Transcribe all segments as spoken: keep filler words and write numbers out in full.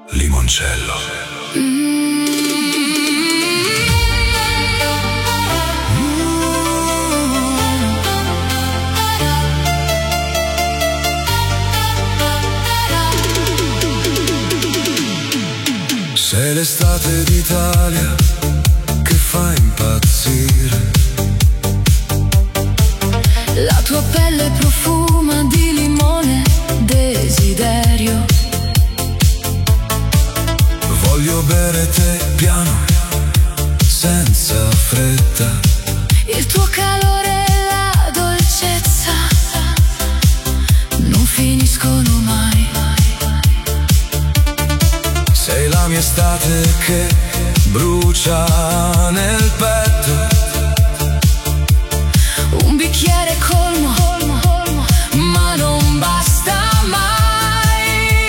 Limoncello. Mm. Sei l'estate d'Italia che fa impazzire. La tua pelle profuma di limone, desiderio. Voglio bere te piano, senza fretta. Il tuo calore e la dolcezza non finiscono mai. Sei la mia estate che brucia nel petto. Un bicchiere colmo, colmo, colmo, ma non basta mai.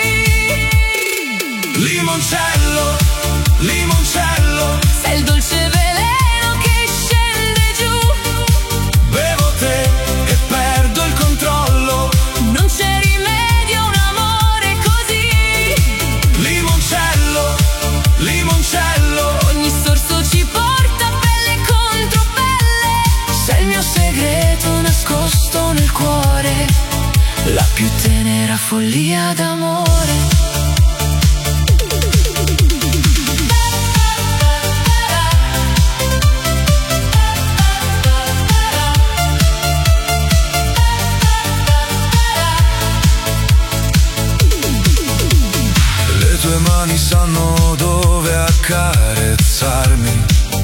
Limoncello, limoncello, sei il dolce veleno che scende giù. Bevo te e perdo il controllo. Non c'è rimedio, un amore così. Limoncello, limoncello, ogni sorso ci porta pelle contro pelle. sei il mio segreto nascosto nel cuore, la più tenera follia d'amore. Le tue mani sanno dove accarezzarmi.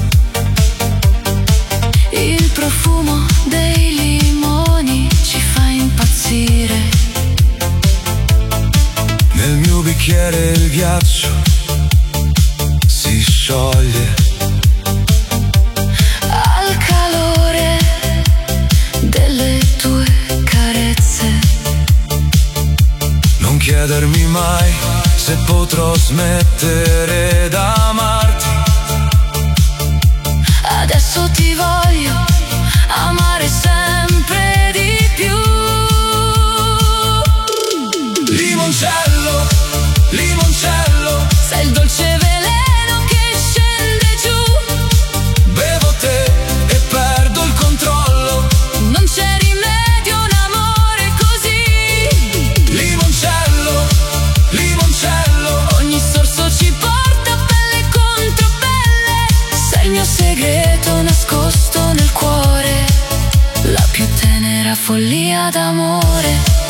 Il profumo dei limoni ci fa impazzire. Nel mio bicchiere il ghiaccio si scioglie al calore delle tue carezze. Non chiedermi mai se potrò smettere d'amarti. Adesso ti voglio amare sempre di più. Limoncello, limoncello, sei il dolce veleno che scende giù. Bevo te e perdo il controllo. Non c'è rimedio, un amore così. Limoncello, limoncello, ogni sorso ci porta pelle contro pelle. Sei il mio segreto nascosto nel cuore, la più tenera follia d'amore.